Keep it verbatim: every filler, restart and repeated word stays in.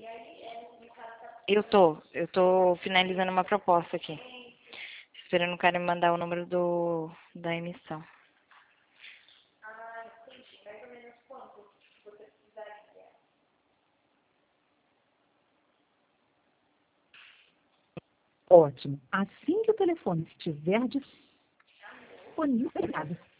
Eu tô, eu tô finalizando uma proposta aqui. Esperando o cara me mandar o número do, da emissão. Ótimo. Assim que o telefone estiver disponível, obrigado.